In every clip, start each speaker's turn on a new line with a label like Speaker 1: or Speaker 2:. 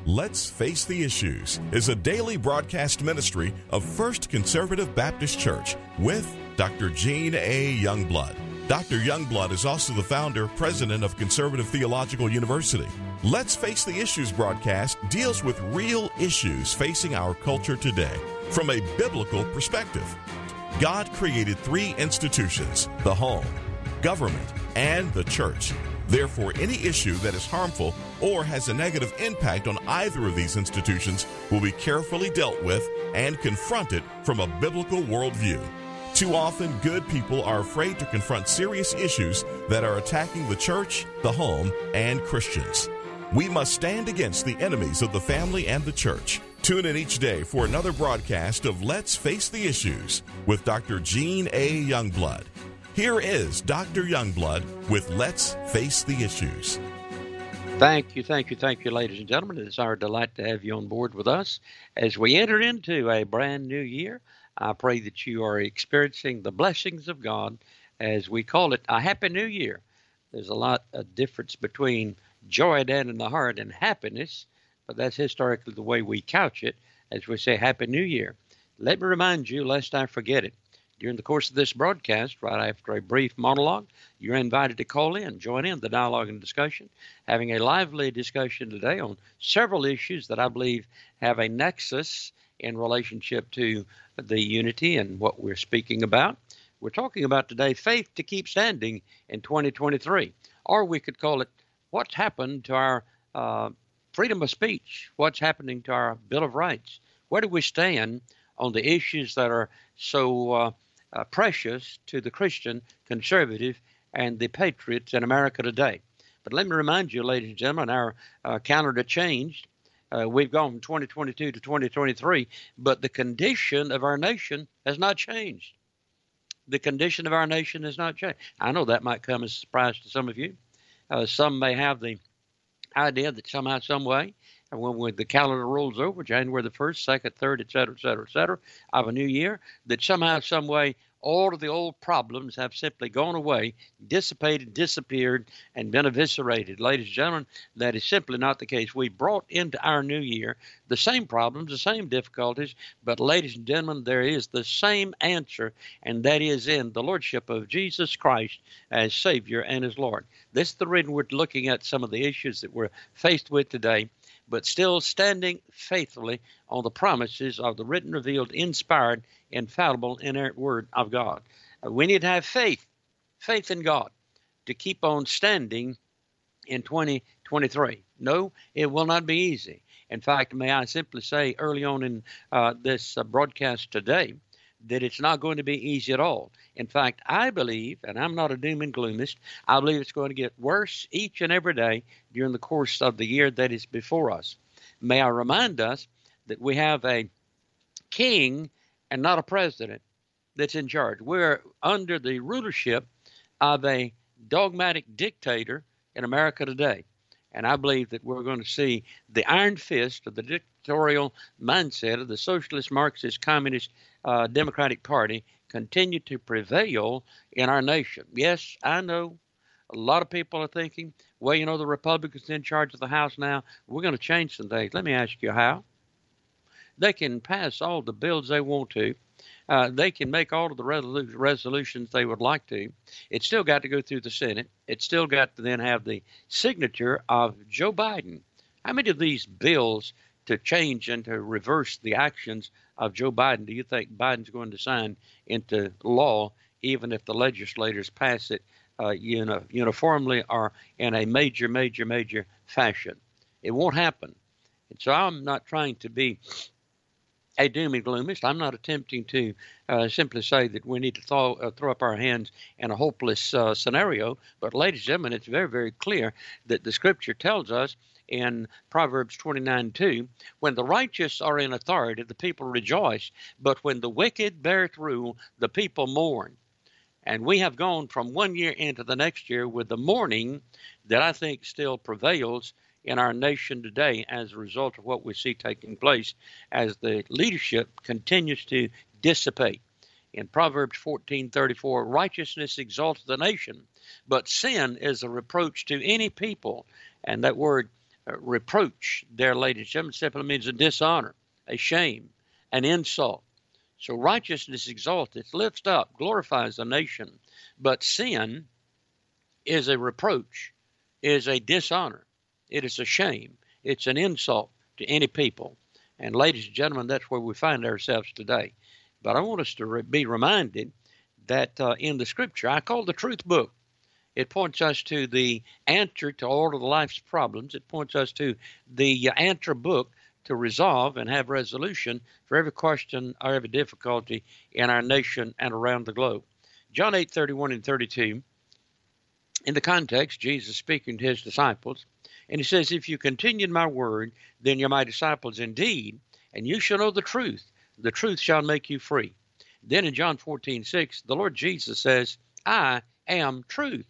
Speaker 1: Let's Face the Issues is a daily broadcast ministry of First Conservative Baptist Church with Dr. Gene A. Youngblood. Dr. Youngblood is also the founder, president of Conservative Theological University. Let's Face the Issues broadcast deals with real issues facing our culture today from a biblical perspective. God created three institutions: the home, government, and the church. Therefore, any issue that is harmful or has a negative impact on either of these institutions will be carefully dealt with and confronted from a biblical worldview. Too often, good people are afraid to confront serious issues that are attacking the church, the home, and Christians. We must stand against the enemies of the family and the church. Tune in each day for another broadcast of Let's Face the Issues with Dr. Gene A. Youngblood. Here is Dr. Youngblood with Let's Face the Issues.
Speaker 2: Thank you, ladies and gentlemen. It is our delight to have you on board with us as we enter into a brand new year. I pray that you are experiencing the blessings of God, as we call it, a Happy New Year. There's a lot of difference between joy down in the heart and happiness, but that's historically the way we couch it as we say Happy New Year. Let me remind you, lest I forget it, during the course of this broadcast, right after a brief monologue, you're invited to call in, join in the dialogue and discussion, having a lively discussion today on several issues that I believe have a nexus in relationship to the unity and what we're speaking about. We're talking about today faith to keep standing in 2023, or we could call it what's happened to our freedom of speech, what's happening to our Bill of Rights. Where do we stand on the issues that are so precious to the Christian, conservative, and the patriots in America today? But let me remind you, ladies and gentlemen, our calendar changed. We've gone from 2022 to 2023, but the condition of our nation has not changed. The condition of our nation has not changed. I know that might come as a surprise to some of you. Some may have the idea that somehow, some way, and when the calendar rolls over, January the 1st, 2nd, 3rd, et cetera, of a new year, that somehow, some way, all of the old problems have simply gone away, dissipated, disappeared, and been eviscerated. Ladies and gentlemen, that is simply not the case. We brought into our new year the same problems, the same difficulties, but ladies and gentlemen, there is the same answer, and that is in the Lordship of Jesus Christ as Savior and as Lord. This is the reason we're looking at some of the issues that we're faced with today, but still standing faithfully on the promises of the written, revealed, inspired, infallible, inerrant Word of God. We need to have faith in God to keep on standing in 2023. No, it will not be easy. In fact, may I simply say early on in this broadcast today that it's not going to be easy at all. In fact, I believe, and I'm not a doom and gloomist, I believe it's going to get worse each and every day during the course of the year that is before us. May I remind us that we have a king and not a president that's in charge. We're under the rulership of a dogmatic dictator in America today. And I believe that we're going to see the iron fist of the dictatorial mindset of the socialist, Marxist, communist, Democratic Party continue to prevail in our nation. Yes, I know a lot of people are thinking, well, you know, the Republicans in charge of the House now, we're going to change some things. Let me ask you how. They can pass all the bills they want to. They can make all of the resolutions they would like to. It's still got to go through the Senate. It's still got to then have the signature of Joe Biden. How many of these bills to change and to reverse the actions of Joe Biden do you think Biden's going to sign into law, even if the legislators pass it uniformly or in a major fashion? It won't happen. And so I'm not trying to be a doom and gloomist. I'm not attempting to simply say that we need to throw up our hands in a hopeless scenario. But ladies and gentlemen, it's very, very clear that the Scripture tells us in Proverbs 29:2, when the righteous are in authority, the people rejoice, but when the wicked beareth rule, the people mourn. And we have gone from one year into the next year with the mourning that I think still prevails in our nation today as a result of what we see taking place as the leadership continues to dissipate. In Proverbs 14:34, righteousness exalteth the nation, but sin is a reproach to any people. And that word Reproach, there, ladies and gentlemen, simply means a dishonor, a shame, an insult. So righteousness exalteth, lifts up, glorifies a nation. But sin is a reproach, is a dishonor. It is a shame. It's an insult to any people. And ladies and gentlemen, that's where we find ourselves today. But I want us to be reminded that in the Scripture, I call the truth book. It points us to the answer to all of the life's problems. It points us to the answer book to resolve and have resolution for every question or every difficulty in our nation and around the globe. John 8:31 and 32, in the context, Jesus speaking to his disciples, and he says, if you continue in my word, then you're my disciples indeed, and you shall know the truth. The truth shall make you free. Then in John 14:6, the Lord Jesus says, I am truth.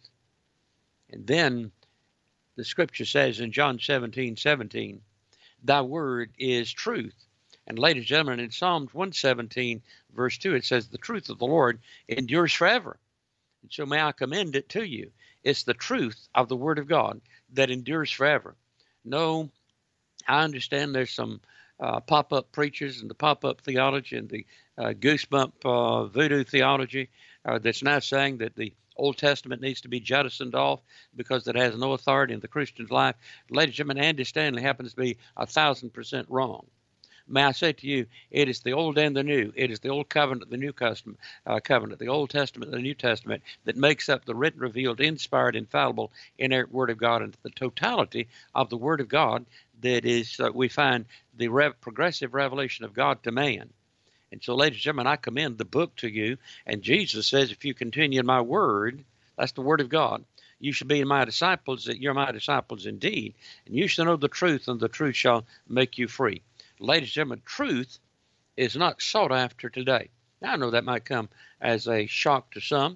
Speaker 2: And then the Scripture says in John 17:17, thy word is truth. And ladies and gentlemen, in Psalms 117, verse 2, it says, the truth of the Lord endures forever. And so may I commend it to you. It's the truth of the Word of God that endures forever. No, I understand there's some pop-up preachers and the pop-up theology and the goosebump voodoo theology that's now saying that the Old Testament needs to be jettisoned off because it has no authority in the Christian's life. Ladies and gentlemen, Andy Stanley happens to be 1,000% wrong. May I say to you, it is the Old and the New. It is the Old Covenant, the New Covenant, the Old Testament, the New Testament that makes up the written, revealed, inspired, infallible, inerrant Word of God, and the totality of the Word of God that is, we find the progressive revelation of God to man. And so, ladies and gentlemen, I commend the book to you. And Jesus says, if you continue in my word, that's the Word of God, you shall be my disciples, that you're my disciples indeed. And you shall know the truth, and the truth shall make you free. Ladies and gentlemen, truth is not sought after today. Now, I know that might come as a shock to some.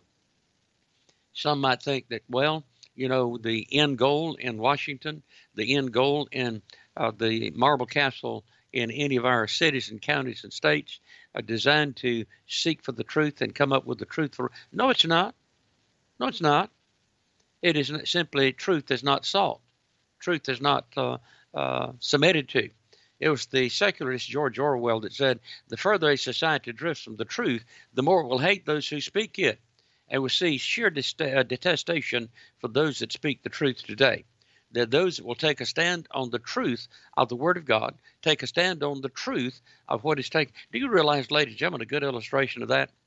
Speaker 2: Some might think that, well, you know, the end goal in Washington, the end goal in the Marble Castle in any of our cities and counties and states are designed to seek for the truth and come up with the truth. No, it's not. No, it's not. It is simply truth is not sought. Truth is not submitted to. It was the secularist George Orwell that said, the further a society drifts from the truth, the more it will hate those who speak it, and will see sheer detestation for those that speak the truth today. There are those that will take a stand on the truth of the Word of God, take a stand on the truth of what is taken. Do you realize, ladies and gentlemen, a good illustration of that?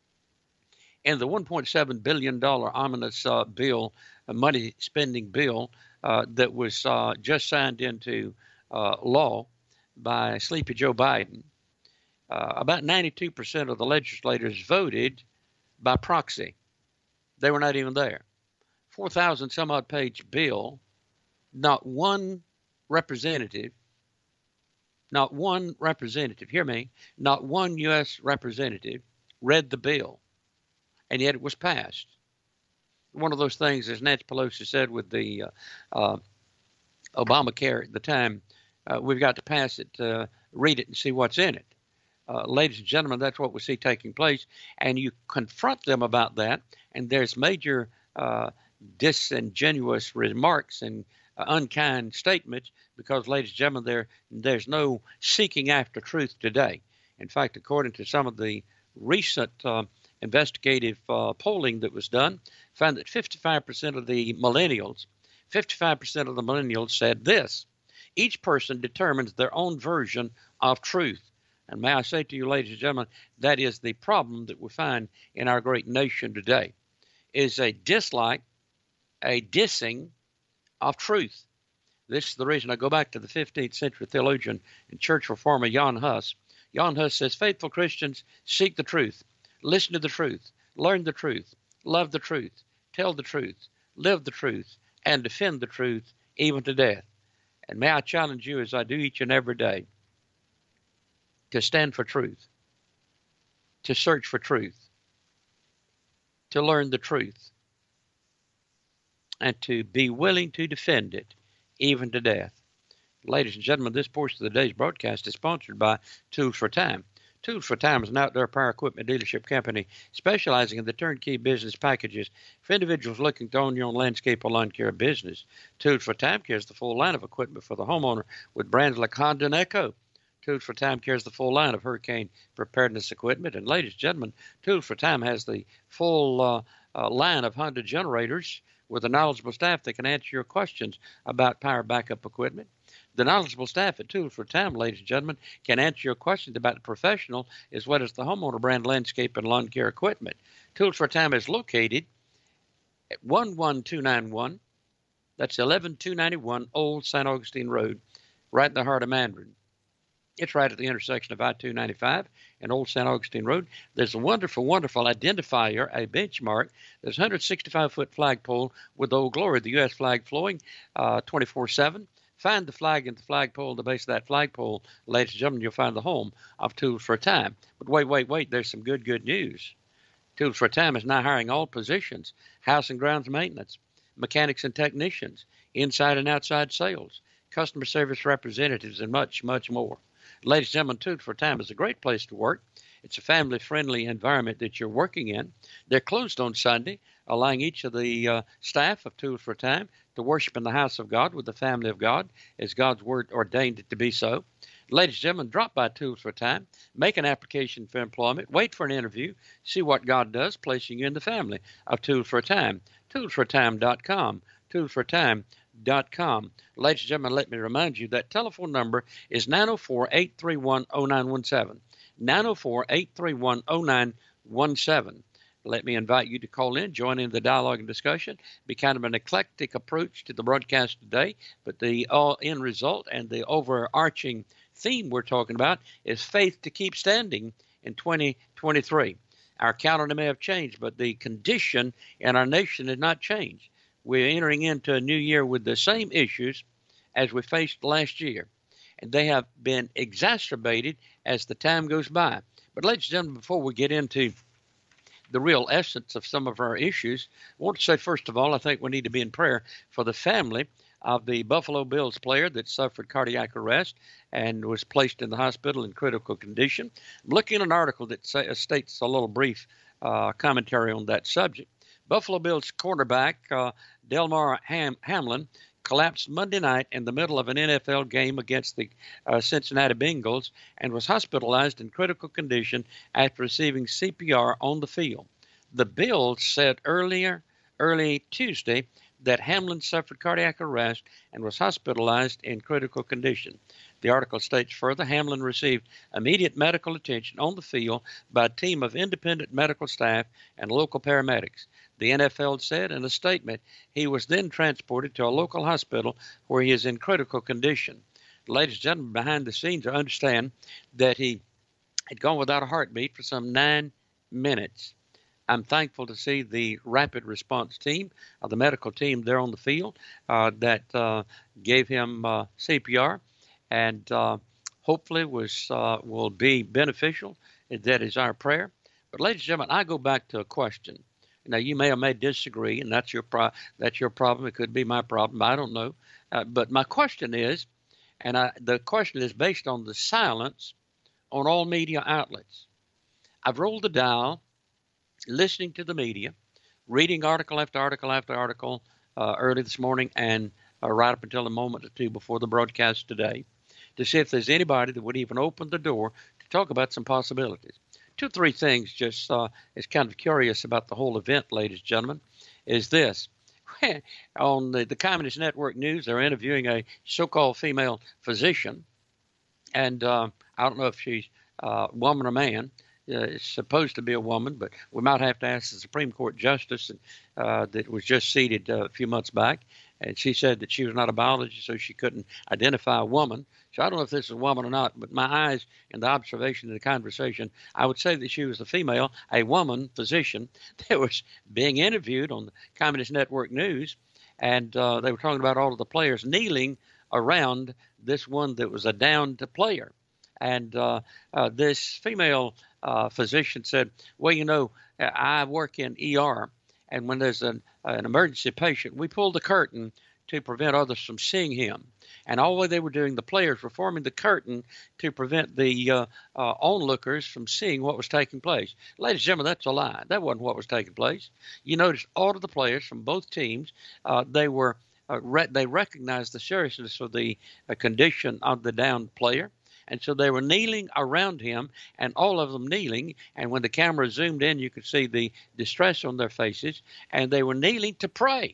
Speaker 2: In the $1.7 billion ominous bill, a money spending bill that was just signed into law by Sleepy Joe Biden, about 92% of the legislators voted by proxy. They were not even there. 4,000 some odd page bill, not one representative, hear me, not one U.S. representative read the bill, and yet it was passed. One of those things, as Nancy Pelosi said with the Obamacare at the time, we've got to pass it, read it, and see what's in it. Ladies and gentlemen, that's what we see taking place. And you confront them about that, and there's major disingenuous remarks and unkind statements because, ladies and gentlemen, there's no seeking after truth today. In fact, according to some of the recent investigative polling that was done, found that 55% of the millennials said this: each person determines their own version of truth. And may I say to you, ladies and gentlemen, that is the problem that we find in our great nation today, is a dislike, a dissing of truth. This is the reason I go back to the 15th century theologian and church reformer Jan Hus. Jan Hus says, faithful Christians seek the truth, listen to the truth, learn the truth, love the truth, tell the truth, live the truth, and defend the truth even to death. And may I challenge you, as I do each and every day, to stand for truth, to search for truth, to learn the truth, and to be willing to defend it even to death. Ladies and gentlemen, this portion of the day's broadcast is sponsored by Tools for Time. Tools for Time is an outdoor power equipment dealership company specializing in the turnkey business packages for individuals looking to own your own landscape or lawn care business. Tools for Time carries the full line of equipment for the homeowner with brands like Honda and Echo. Tools for Time carries the full line of hurricane preparedness equipment. And ladies and gentlemen, Tools for Time has the full line of Honda generators with a knowledgeable staff that can answer your questions about power backup equipment. The knowledgeable staff at Tools for Time, ladies and gentlemen, can answer your questions about the professional as well as the homeowner brand landscape and lawn care equipment. Tools for Time is located at 11291. That's 11291 Old St. Augustine Road, right in the heart of Mandarin. It's right at the intersection of I-295 and Old St. Augustine Road. There's a wonderful, wonderful identifier, a benchmark. There's a 165-foot flagpole with the Old Glory, the U.S. flag flowing 24/7. Find the flag and the flagpole, the base of that flagpole, ladies and gentlemen, you'll find the home of Tools for Time. But wait, there's some good news. Tools for Time is now hiring all positions: house and grounds maintenance, mechanics and technicians, inside and outside sales, customer service representatives, and much, much more. Ladies and gentlemen, Tools for Time is a great place to work. It's a family-friendly environment that you're working in. They're closed on Sunday, allowing each of the staff of Tools for Time to worship in the house of God with the family of God as God's word ordained it to be so. Ladies and gentlemen, drop by Tools for Time, make an application for employment, wait for an interview, see what God does, placing you in the family of Tools for Time. ToolsForTime.com, ToolsForTime.com. Ladies and gentlemen, let me remind you that telephone number is 904-831-0917. 904-831-0917. Let me invite you to call in, join in the dialogue and discussion. Be kind of an eclectic approach to the broadcast today, but the end result and the overarching theme we're talking about is faith to keep standing in 2023. Our calendar may have changed, but the condition in our nation has not changed. We're entering into a new year with the same issues as we faced last year, and they have been exacerbated as the time goes by. But ladies and gentlemen, before we get into the real essence of some of our issues, I want to say, first of all, I think we need to be in prayer for the family of the Buffalo Bills player that suffered cardiac arrest and was placed in the hospital in critical condition. I'm looking at an article that states a little brief commentary on that subject. Buffalo Bills quarterback Delmar Hamlin collapsed Monday night in the middle of an NFL game against the Cincinnati Bengals and was hospitalized in critical condition after receiving CPR on the field. The Bills said early Tuesday that Hamlin suffered cardiac arrest and was hospitalized in critical condition. The article states further, Hamlin received immediate medical attention on the field by a team of independent medical staff and local paramedics. The NFL said in a statement he was then transported to a local hospital where he is in critical condition. Ladies and gentlemen, behind the scenes, I understand that he had gone without a heartbeat for some 9 minutes. I'm thankful to see the rapid response team, the medical team there on the field that gave him CPR and hopefully will be beneficial. That is our prayer. But ladies and gentlemen, I go back to a question. Now, you may or may disagree, and that's your problem. It could be my problem. I don't know. But my question is, the question is based on the silence on all media outlets. I've rolled the dial, listening to the media, reading article after article after article early this morning and right up until a moment or two before the broadcast today to see if there's anybody that would even open the door to talk about some possibilities. 2 or 3 things just is kind of curious about the whole event, ladies and gentlemen, is this. On the Communist Network News, they're interviewing a so-called female physician, and I don't know if she's a woman or man. It's supposed to be a woman, but we might have to ask the Supreme Court Justice that was just seated a few months back, and she said that she was not a biologist, so she couldn't identify a woman. So I don't know if this is a woman or not, but my eyes and the observation of the conversation, I would say that she was a female, a woman physician that was being interviewed on the Communist Network News, and they were talking about all of the players kneeling around this one that was a downed player. And this female physician said, well, you know, I work in ER, and when there's an emergency patient, we pull the curtain to prevent others from seeing him. And all they were doing, the players were forming the curtain to prevent the onlookers from seeing what was taking place. Ladies and gentlemen, that's a lie. That wasn't what was taking place. You notice all of the players from both teams, they recognized the seriousness of the condition of the downed player. And so they were kneeling around him, and all of them kneeling. And when the camera zoomed in, you could see the distress on their faces. And they were kneeling to pray.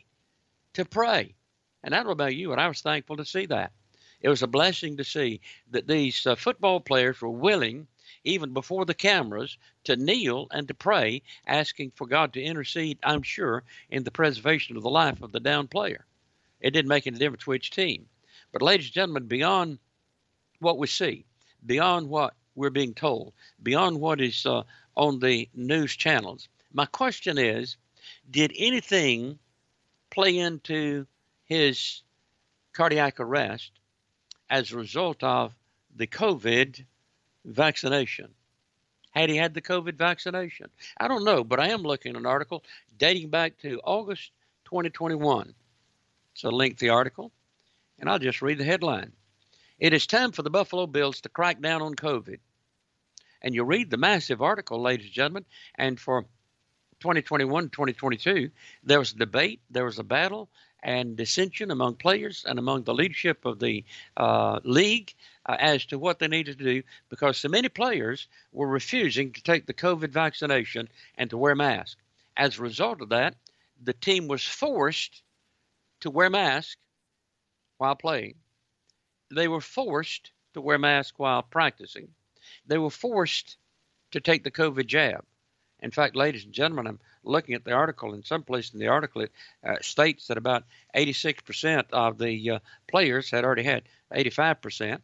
Speaker 2: And I don't know about you, but I was thankful to see that. It was a blessing to see that these football players were willing, even before the cameras, to kneel and to pray, asking for God to intercede, I'm sure, in the preservation of the life of the downed player. It didn't make any difference which team. But ladies and gentlemen, beyond what we see, beyond what we're being told, beyond what is on the news channels, my question is, did anything play into his cardiac arrest as a result of the COVID vaccination? Had he had the COVID vaccination? I don't know, but I am looking at an article dating back to August 2021. It's a lengthy article, and I'll just read the headline. It is time for the Buffalo Bills to crack down on COVID. And you read the massive article, ladies and gentlemen, and for 2021, 2022, there was a debate, there was a battle and dissension among players and among the leadership of the league as to what they needed to do, because so many players were refusing to take the COVID vaccination and to wear masks. As a result of that, the team was forced to wear masks while playing. They were forced to wear masks while practicing. They were forced to take the COVID jab. In fact, ladies and gentlemen, I'm looking at the article, and someplace in the article it states that about 86% of the players had already had 85%.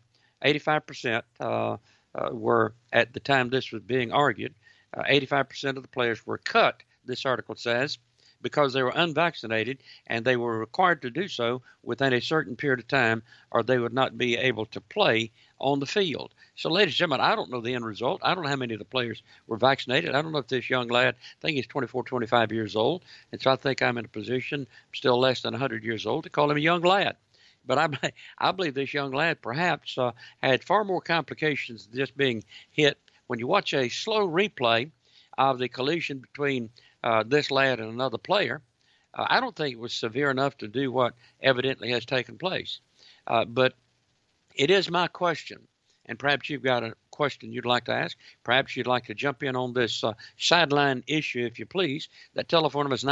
Speaker 2: 85% were, at the time this was being argued, 85% of the players were cut, this article says, because they were unvaccinated, and they were required to do so within a certain period of time, or they would not be able to play on the field. So, ladies and gentlemen, I don't know the end result. I don't know how many of the players were vaccinated. I don't know if this young lad, I think he's 24, 25 years old, and so I think I'm in a position, still less than 100 years old, to call him a young lad. But I believe this young lad perhaps had far more complications than just being hit. When you watch a slow replay of the collision between this lad and another player, I don't think it was severe enough to do what evidently has taken place. But it is my question, and perhaps you've got a question you'd like to ask. Perhaps you'd like to jump in on this sideline issue, if you please. That telephone number is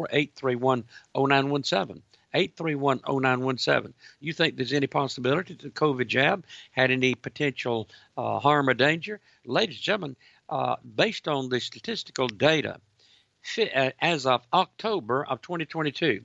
Speaker 2: 904-831-0917. 831-0917. You think there's any possibility that the COVID jab had any potential harm or danger? Ladies and gentlemen, based on the statistical data, as of October of 2022,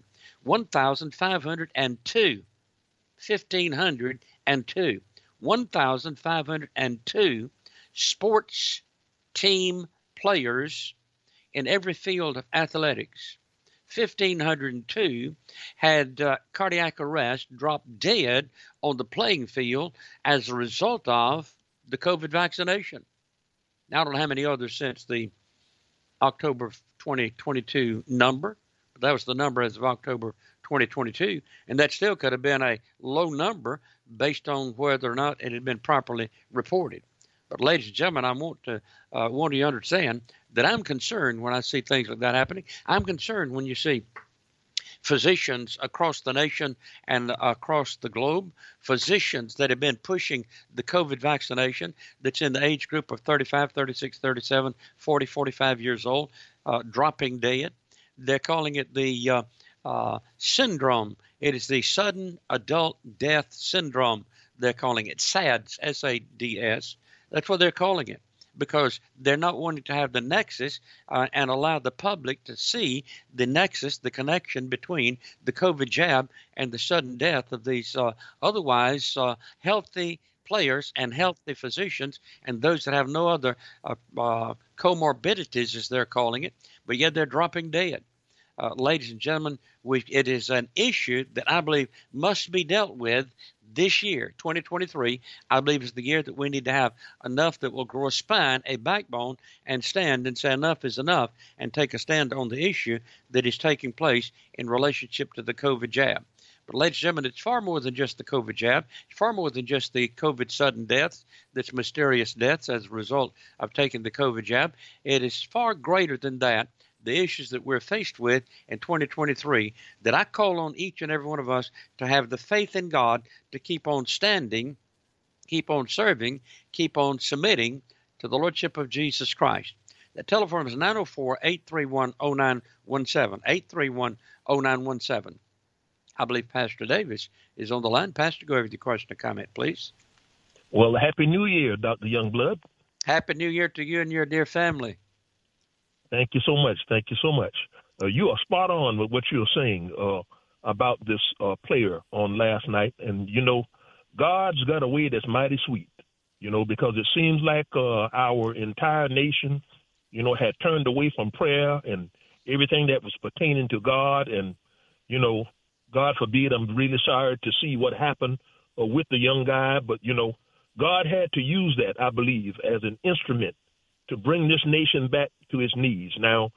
Speaker 2: 1,502 sports team players in every field of athletics. 1,502 had cardiac arrest, dropped dead on the playing field as a result of the COVID vaccination. Now, I don't know how many others since the October 2022 number, but that was the number as of October 2022, and that still could have been a low number based on whether or not it had been properly reported. But ladies and gentlemen, I want you to understand that I'm concerned when I see things like that happening. I'm concerned when you see physicians across the nation and across the globe, physicians that have been pushing the COVID vaccination that's in the age group of 35, 36, 37, 40, 45 years old, dropping dead. They're calling it the syndrome. It is the sudden adult death syndrome. They're calling it SADS, S-A-D-S. That's what they're calling it, because they're not wanting to have the nexus and allow the public to see the nexus, the connection between the COVID jab and the sudden death of these otherwise healthy players and healthy physicians and those that have no other comorbidities, as they're calling it, but yet they're dropping dead. Ladies and gentlemen, it is an issue that I believe must be dealt with this year, 2023. I believe is the year that we need to have enough that will grow a spine, a backbone, and stand and say enough is enough and take a stand on the issue that is taking place in relationship to the COVID jab. But, ladies and gentlemen, it's far more than just the COVID jab. It's far more than just the COVID sudden deaths, that's mysterious deaths as a result of taking the COVID jab. It is far greater than that, the issues that we're faced with in 2023, that I call on each and every one of us to have the faith in God to keep on standing, keep on serving, keep on submitting to the Lordship of Jesus Christ. The telephone is 904-831-0917, 831-0917. I believe Pastor Davis is on the line. Pastor, go ahead with your question or comment, please.
Speaker 3: Well, Happy New Year, Dr. Youngblood.
Speaker 2: Happy New Year to you and your dear family.
Speaker 3: Thank you so much. Thank you so much. You are spot on with what you're saying about this player on last night. And, God's got a way that's mighty sweet, because it seems like our entire nation, had turned away from prayer and everything that was pertaining to God. And, God forbid, I'm really sorry to see what happened with the young guy. But, God had to use that, I believe, as an instrument to bring this nation back to its knees. Now,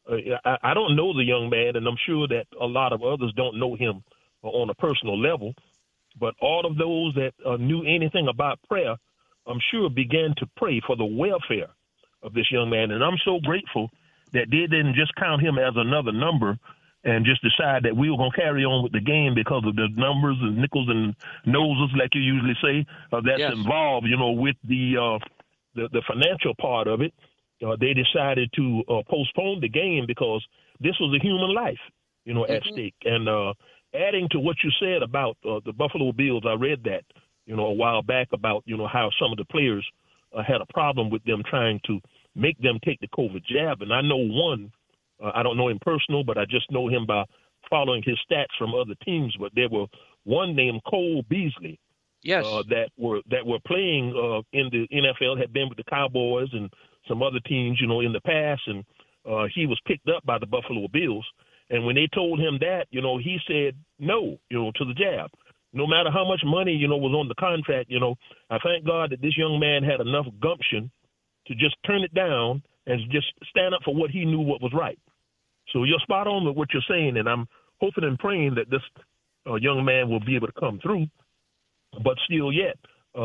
Speaker 3: I don't know the young man, and I'm sure that a lot of others don't know him on a personal level. But all of those that knew anything about prayer, I'm sure began to pray for the welfare of this young man. And I'm so grateful that they didn't just count him as another number and just decide that we were going to carry on with the game because of the numbers and nickels and noses, like you usually say, that's involved, with the financial part of it. They decided to postpone the game because this was a human life, at stake. And adding to what you said about the Buffalo Bills, I read that, a while back about, how some of the players had a problem with them trying to make them take the COVID jab. And I know one, I don't know him personal, but I just know him by following his stats from other teams. But there were one named Cole Beasley.
Speaker 2: Yes.
Speaker 3: That were playing in the NFL, had been with the Cowboys and some other teams, in the past, and he was picked up by the Buffalo Bills. And when they told him that, he said no, to the jab. No matter how much money, was on the contract, I thank God that this young man had enough gumption to just turn it down and just stand up for what he knew what was right. So you're spot on with what you're saying, and I'm hoping and praying that this young man will be able to come through. But still yet,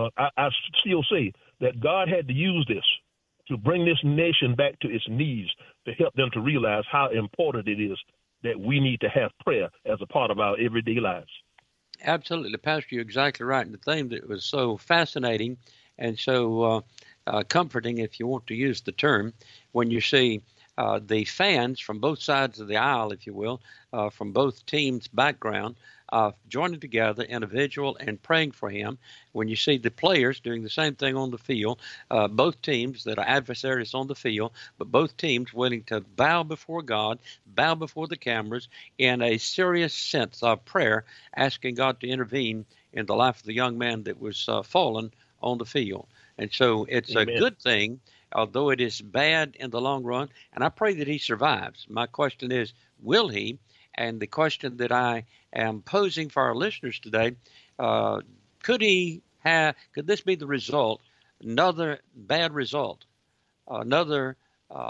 Speaker 3: I still say that God had to use this to bring this nation back to its knees, to help them to realize how important it is that we need to have prayer as a part of our everyday lives.
Speaker 2: Absolutely, Pastor, you're exactly right. And the thing that was so fascinating and so comforting, if you want to use the term, when you see the fans from both sides of the aisle, if you will, from both teams' background, joining together in a vigil and praying for him. When you see the players doing the same thing on the field, both teams that are adversaries on the field, but both teams willing to bow before God, bow before the cameras in a serious sense of prayer, asking God to intervene in the life of the young man that was fallen on the field. And so it's Amen. A good thing, although it is bad in the long run, and I pray that he survives. My question is, will he? And the question that I am posing for our listeners today, could this be the result, another bad result, another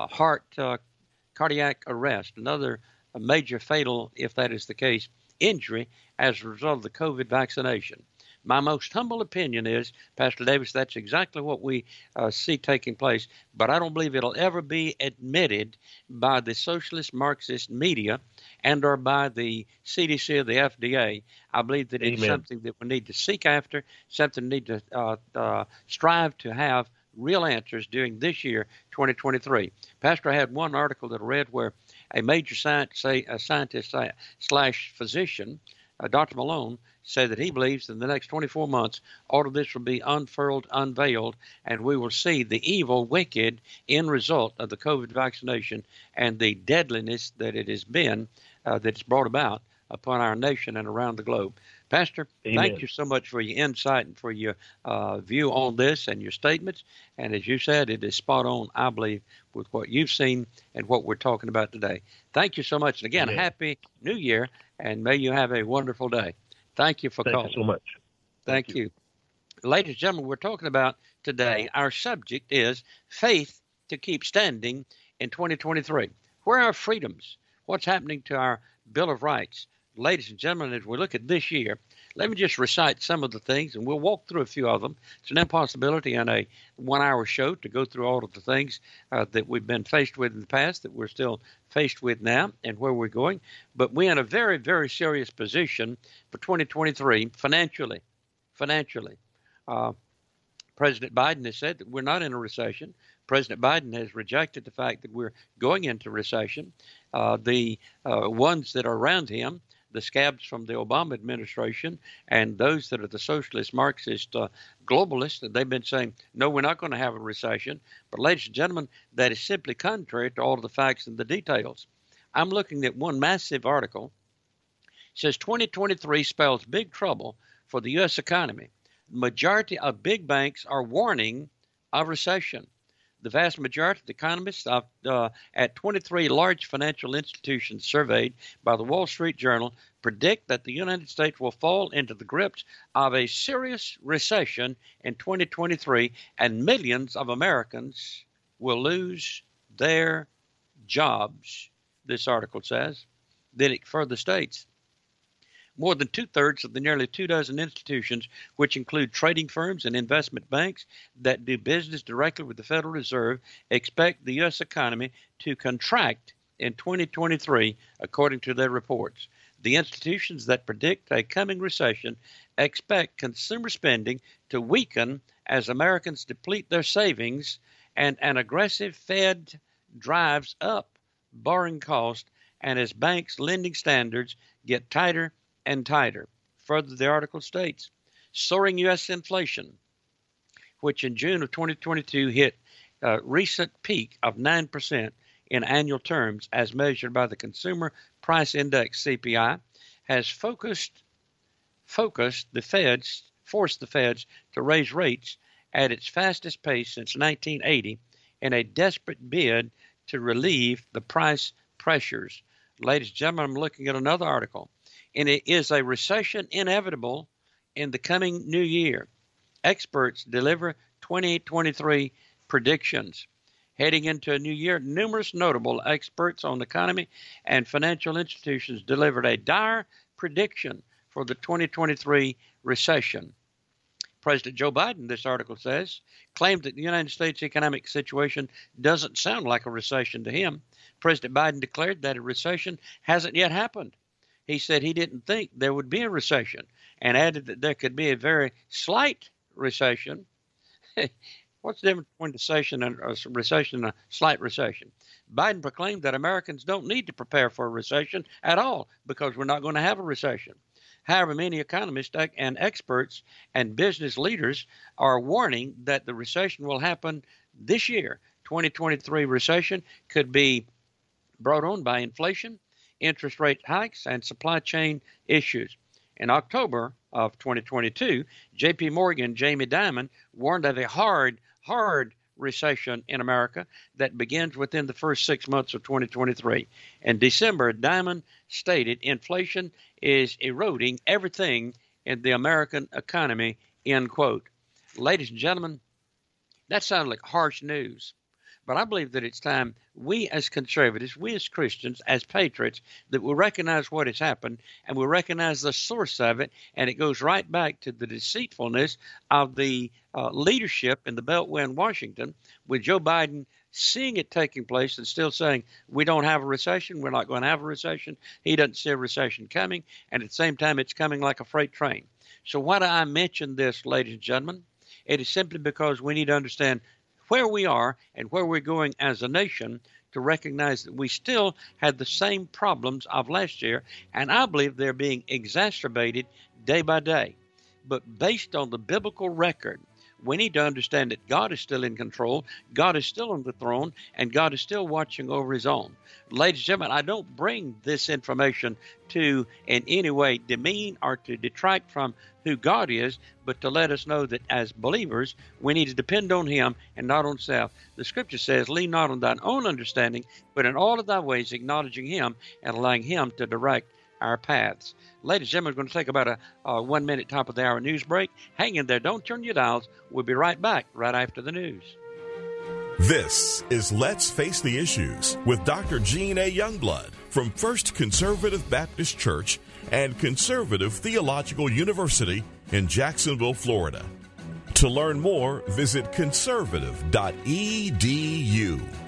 Speaker 2: cardiac arrest, another major fatal, if that is the case, injury as a result of the COVID vaccination? My most humble opinion is, Pastor Davis, that's exactly what we see taking place, but I don't believe it'll ever be admitted by the socialist Marxist media and or by the CDC or the FDA. I believe that it's something that we need to seek after, something we need to strive to have real answers during this year, 2023. Pastor, I had one article that I read where a major scientist / physician, Dr. Malone, said that he believes in the next 24 months, all of this will be unveiled, and we will see the evil, wicked end result of the COVID vaccination and the deadliness that it has been, that it's brought about upon our nation and around the globe. Pastor, Amen. Thank you so much for your insight and for your view on this and your statements. And as you said, it is spot on, I believe, with what you've seen and what we're talking about today. Thank you so much. And again, Amen. Happy New Year, and may you have a wonderful day. Thank you for calling.
Speaker 3: Thank you so much.
Speaker 2: Thank you. Ladies and gentlemen, we're talking about today, our subject is faith to keep standing in 2023. Where are our freedoms? What's happening to our Bill of Rights? ladies and gentlemen, as we look at this year, let me just recite some of the things, and we'll walk through a few of them. It's an impossibility in a 1-hour show to go through all of the things that we've been faced with in the past, that we're still faced with now, and where we're going. But we're in a very, very serious position for 2023 financially. President Biden has said that we're not in a recession. President Biden has rejected the fact that we're going into recession. The ones that are around him, the scabs from the Obama administration and those that are the socialist, Marxist, globalists, they've been saying, no, we're not going to have a recession. But ladies and gentlemen, that is simply contrary to all of the facts and the details. I'm looking at one massive article. It says 2023 spells big trouble for the U.S. economy. The majority of big banks are warning of recession. The vast majority of the economists at 23 large financial institutions surveyed by the Wall Street Journal predict that the United States will fall into the grips of a serious recession in 2023, and millions of Americans will lose their jobs, this article says. Then it further states, more than 2/3 of the nearly 24 institutions, which include trading firms and investment banks that do business directly with the Federal Reserve, expect the U.S. economy to contract in 2023, according to their reports. The institutions that predict a coming recession expect consumer spending to weaken as Americans deplete their savings and an aggressive Fed drives up borrowing costs and as banks' lending standards get tighter and tighter. Further, the article states, soaring U.S. inflation, which in June of 2022 hit a recent peak of 9% in annual terms as measured by the Consumer Price Index CPI, has forced the Feds to raise rates at its fastest pace since 1980 in a desperate bid to relieve the price pressures. Ladies and gentlemen, I'm looking at another article. And it is a recession inevitable in the coming new year. Experts deliver 2023 predictions. Heading into a new year, numerous notable experts on the economy and financial institutions delivered a dire prediction for the 2023 recession. President Joe Biden, this article says, claimed that the United States economic situation doesn't sound like a recession to him. President Biden declared that a recession hasn't yet happened. He said he didn't think there would be a recession and added that there could be a very slight recession. What's the difference between a recession and a slight recession? Biden proclaimed that Americans don't need to prepare for a recession at all because we're not going to have a recession. However, many economists and experts and business leaders are warning that the recession will happen this year. 2023 recession could be brought on by inflation, interest rate hikes, and supply chain issues. In October of 2022, J.P. Morgan Jamie Dimon warned of a hard recession in America that begins within the first 6 months of 2023. In December, Dimon stated inflation is eroding everything in the American economy, end quote. Ladies and gentlemen, that sounds like harsh news. But I believe that it's time we as conservatives, we as Christians, as patriots, that we recognize what has happened and we recognize the source of it. And it goes right back to the deceitfulness of the leadership in the Beltway in Washington, with Joe Biden seeing it taking place and still saying we don't have a recession, we're not going to have a recession. He doesn't see a recession coming. And at the same time, it's coming like a freight train. So why do I mention this, ladies and gentlemen? It is simply because we need to understand where we are and where we're going as a nation to recognize that we still had the same problems of last year, and I believe they're being exacerbated day by day. But based on the biblical record, we need to understand that God is still in control, God is still on the throne, and God is still watching over his own. Ladies and gentlemen, I don't bring this information to in any way demean or to detract from who God is, but to let us know that as believers, we need to depend on him and not on self. The scripture says, lean not on thine own understanding, but in all of thy ways acknowledging him and allowing him to direct our paths. Ladies and gentlemen, we're going to take about a 1 minute top of the hour news break. Hang in there. Don't turn your dials. We'll be right back right after the news.
Speaker 1: This is Let's Face the Issues with Dr. Gene A. Youngblood from First Conservative Baptist Church and Conservative Theological University in Jacksonville, Florida. To learn more, visit conservative.edu.